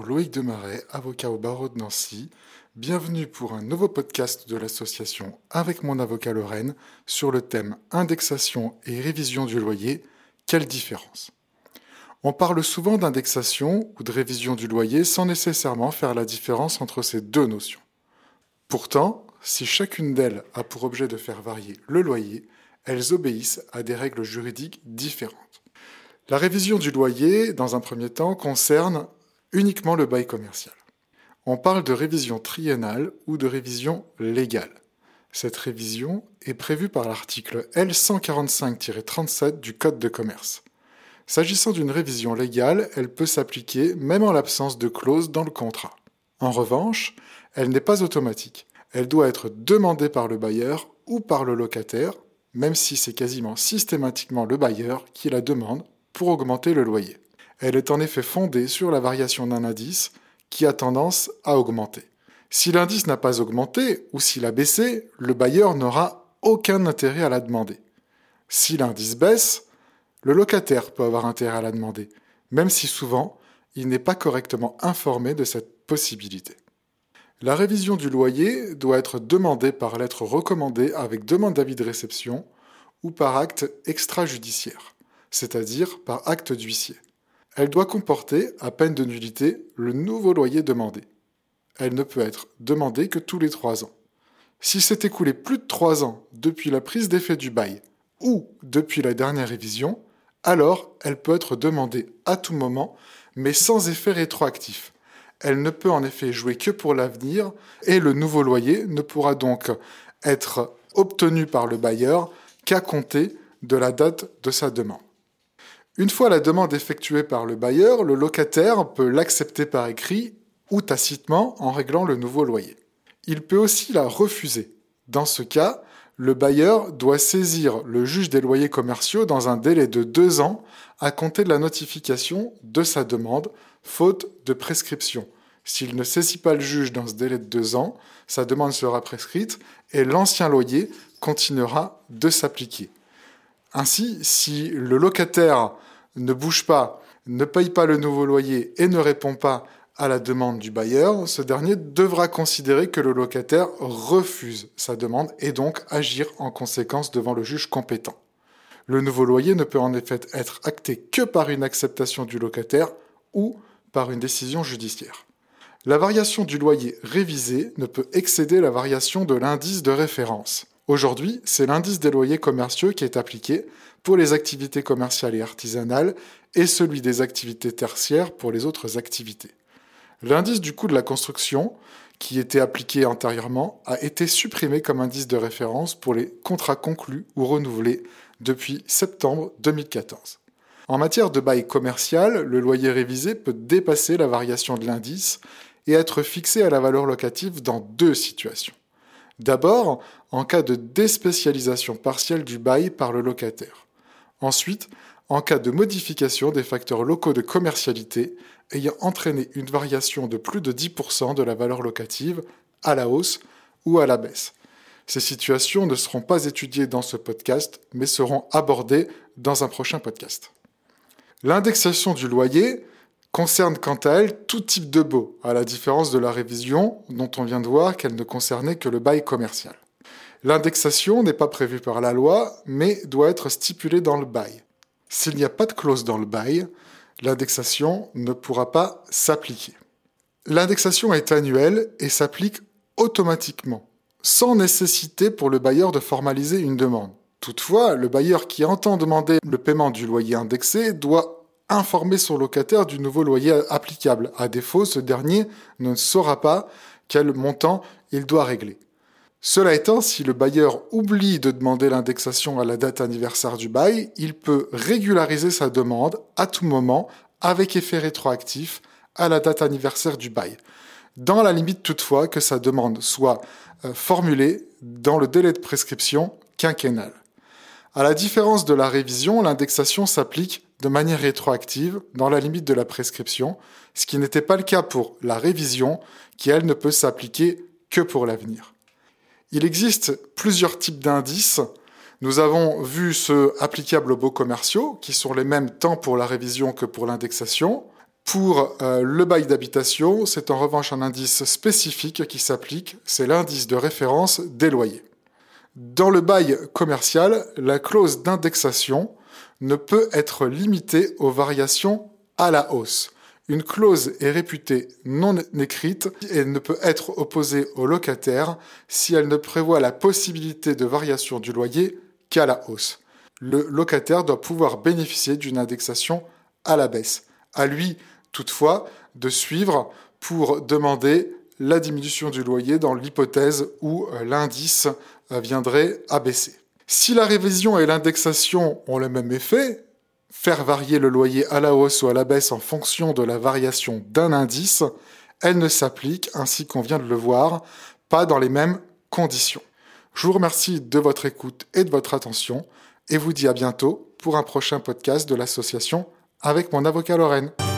Loïc Demarais, avocat au barreau de Nancy. Bienvenue pour un nouveau podcast de l'association Avec mon avocat Lorraine sur le thème indexation et révision du loyer. Quelle différence ? On parle souvent d'indexation ou de révision du loyer sans nécessairement faire la différence entre ces deux notions. Pourtant, si chacune d'elles a pour objet de faire varier le loyer, elles obéissent à des règles juridiques différentes. La révision du loyer, dans un premier temps, concerne uniquement le bail commercial. On parle de révision triennale ou de révision légale. Cette révision est prévue par l'article L145-37 du Code de commerce. S'agissant d'une révision légale, elle peut s'appliquer même en l'absence de clause dans le contrat. En revanche, elle n'est pas automatique. Elle doit être demandée par le bailleur ou par le locataire, même si c'est quasiment systématiquement le bailleur qui la demande pour augmenter le loyer. Elle est en effet fondée sur la variation d'un indice qui a tendance à augmenter. Si l'indice n'a pas augmenté ou s'il a baissé, le bailleur n'aura aucun intérêt à la demander. Si l'indice baisse, le locataire peut avoir intérêt à la demander, même si souvent, il n'est pas correctement informé de cette possibilité. La révision du loyer doit être demandée par lettre recommandée avec demande d'avis de réception ou par acte extrajudiciaire, c'est-à-dire par acte d'huissier. Elle doit comporter, à peine de nullité, le nouveau loyer demandé. Elle ne peut être demandée que tous les 3 ans. Si s'est écoulé plus de 3 ans depuis la prise d'effet du bail ou depuis la dernière révision, alors elle peut être demandée à tout moment, mais sans effet rétroactif. Elle ne peut en effet jouer que pour l'avenir et le nouveau loyer ne pourra donc être obtenu par le bailleur qu'à compter de la date de sa demande. Une fois la demande effectuée par le bailleur, le locataire peut l'accepter par écrit ou tacitement en réglant le nouveau loyer. Il peut aussi la refuser. Dans ce cas, le bailleur doit saisir le juge des loyers commerciaux dans un délai de 2 ans à compter de la notification de sa demande, faute de prescription. S'il ne saisit pas le juge dans ce délai de 2 ans, sa demande sera prescrite et l'ancien loyer continuera de s'appliquer. Ainsi, si le locataire ne bouge pas, ne paye pas le nouveau loyer et ne répond pas à la demande du bailleur, ce dernier devra considérer que le locataire refuse sa demande et donc agir en conséquence devant le juge compétent. Le nouveau loyer ne peut en effet être acté que par une acceptation du locataire ou par une décision judiciaire. La variation du loyer révisé ne peut excéder la variation de l'indice de référence. Aujourd'hui, c'est l'indice des loyers commerciaux qui est appliqué pour les activités commerciales et artisanales et celui des activités tertiaires pour les autres activités. L'indice du coût de la construction, qui était appliqué antérieurement, a été supprimé comme indice de référence pour les contrats conclus ou renouvelés depuis septembre 2014. En matière de bail commercial, le loyer révisé peut dépasser la variation de l'indice et être fixé à la valeur locative dans 2 situations. D'abord, en cas de déspécialisation partielle du bail par le locataire. Ensuite, en cas de modification des facteurs locaux de commercialité ayant entraîné une variation de plus de 10% de la valeur locative à la hausse ou à la baisse. Ces situations ne seront pas étudiées dans ce podcast, mais seront abordées dans un prochain podcast. L'indexation du loyer concerne quant à elle tout type de baux, à la différence de la révision dont on vient de voir qu'elle ne concernait que le bail commercial. L'indexation n'est pas prévue par la loi, mais doit être stipulée dans le bail. S'il n'y a pas de clause dans le bail, l'indexation ne pourra pas s'appliquer. L'indexation est annuelle et s'applique automatiquement, sans nécessité pour le bailleur de formaliser une demande. Toutefois, le bailleur qui entend demander le paiement du loyer indexé doit informer son locataire du nouveau loyer applicable. À défaut, ce dernier ne saura pas quel montant il doit régler. Cela étant, si le bailleur oublie de demander l'indexation à la date anniversaire du bail, il peut régulariser sa demande à tout moment avec effet rétroactif à la date anniversaire du bail, dans la limite toutefois que sa demande soit formulée dans le délai de prescription quinquennal. À la différence de la révision, l'indexation s'applique de manière rétroactive dans la limite de la prescription, ce qui n'était pas le cas pour la révision, qui elle ne peut s'appliquer que pour l'avenir. Il existe plusieurs types d'indices. Nous avons vu ceux applicables aux baux commerciaux, qui sont les mêmes tant pour la révision que pour l'indexation. Pour le bail d'habitation, c'est en revanche un indice spécifique qui s'applique, c'est l'indice de référence des loyers. Dans le bail commercial, la clause d'indexation ne peut être limitée aux variations à la hausse. Une clause est réputée non écrite et ne peut être opposée au locataire si elle ne prévoit la possibilité de variation du loyer qu'à la hausse. Le locataire doit pouvoir bénéficier d'une indexation à la baisse. À lui, toutefois, de suivre pour demander la diminution du loyer dans l'hypothèse où l'indice viendrait à baisser. Si la révision et l'indexation ont le même effet, faire varier le loyer à la hausse ou à la baisse en fonction de la variation d'un indice, elles ne s'appliquent, ainsi qu'on vient de le voir, pas dans les mêmes conditions. Je vous remercie de votre écoute et de votre attention et vous dis à bientôt pour un prochain podcast de l'association avec mon avocat Lorraine.